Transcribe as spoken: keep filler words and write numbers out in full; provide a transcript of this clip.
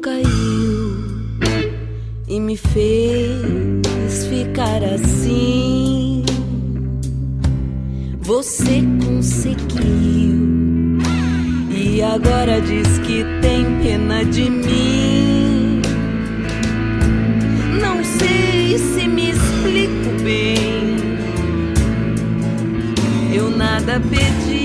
caiu e me fez ficar assim. Você conseguiu e agora diz que tem pena de mim. Não sei se me explico bem. Eu nada pedi.